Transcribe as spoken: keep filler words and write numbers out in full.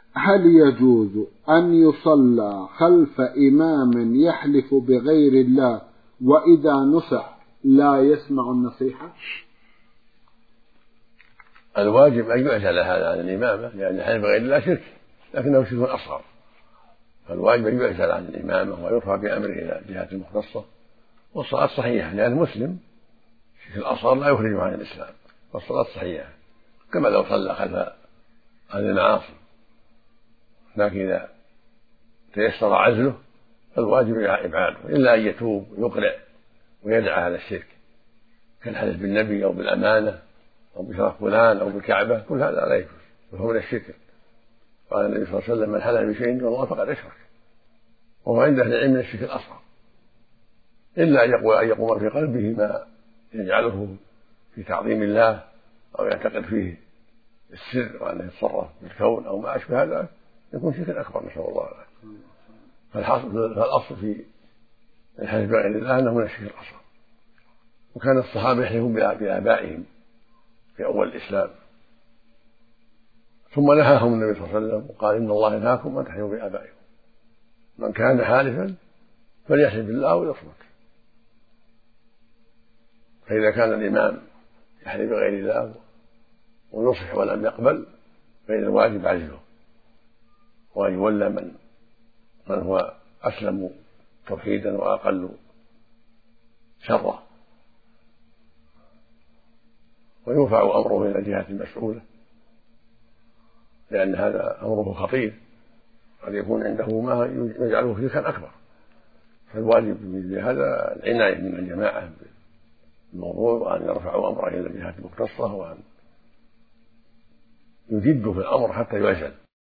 هل يجوز أن يصلى خلف إمام يحلف بغير الله وإذا نصح لا يسمع النصيحة؟ الواجب أن يعزل هذا عن الإمامة، لأن الحلف بغير الله شرك، لكنه شرك أصغر، فالواجب أن يعزل عن الإمامة ويرفع بأمره إلى الجهات المختصة. والصلاة صحيحة، لأن المسلم الشرك الأصغر لا يخرجه عن الإسلام، والصلاة صحيحة كما لو صلى خلف أهل المعاصي، لكن إذا تيسر عزله فالواجب إبعاده، إلا أن يتوب ويقلع ويدعى على الشرك كالحلف بالنبي أو بالأمانة أو بشرف فلان أو بالكعبة، كل هذا لا يجوز وهو من الشرك. قال النبي صلى الله عليه وسلم: من حلف بشيء دون الله فقد أشرك، وهو عند أهل العلم من الشرك الأصغر، إلا أن يقول أن يقوم في قلبه ما يجعله في تعظيم الله أو يعتقد فيه السر وأنه يتصرف بالكون أو ما أشبه هذا، يكون شركا أكبر، نسأل الله العافية. فالأصل في الحلف بغير الله أنه من الشرك الأصغر. وكان الصحابة يحلفون بآبائهم في أول الإسلام، ثم نهاهم النبي صلى الله عليه وسلم وقال: إن الله ينهاكم أن تحلفوا بآبائكم، من كان حالفا فليحلف بالله ويصمت. فإذا كان الإمام يحلف بغير الله ونصح ولم يقبل فإن الواجب عزله، وأن يولى من من هو أسلم توحيدا وأقل شرا، ويرفع أمره إلى الجهات المسؤولة، لأن هذا أمره خطير، قد يكون عنده ما يجعله شركا أكبر. فالواجب في هذا العناية من الجماعة بالموضوع، وأن يرفعوا أمره إلى الجهات المختصة، وأن يجدوا في الأمر حتى يعزل.